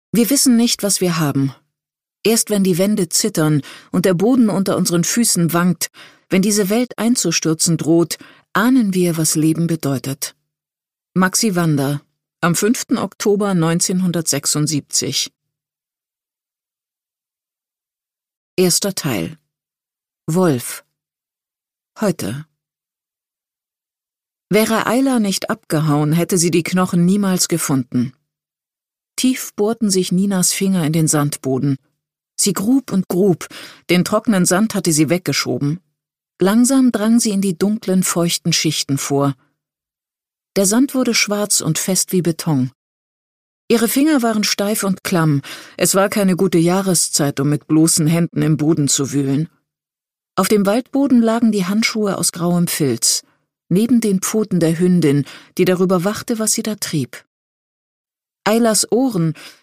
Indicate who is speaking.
Speaker 1: Wir wissen nicht, was wir haben. Erst wenn die Wände zittern und der Boden unter unseren Füßen wankt, wenn diese Welt einzustürzen droht, ahnen wir, was Leben bedeutet. Maxi Wander, am 5. Oktober 1976. Erster Teil. Wolf. Heute. Wäre Ayla nicht abgehauen, hätte sie die Knochen niemals gefunden. Tief bohrten sich Ninas Finger in den Sandboden. Sie grub und grub, den trockenen Sand hatte sie weggeschoben. Langsam drang sie in die dunklen, feuchten Schichten vor. Der Sand wurde schwarz und fest wie Beton. Ihre Finger waren steif und klamm, es war keine gute Jahreszeit, um mit bloßen Händen im Boden zu wühlen. Auf dem Waldboden lagen die Handschuhe aus grauem Filz, neben den Pfoten der Hündin, die darüber wachte, was sie da trieb. Aylas Ohren,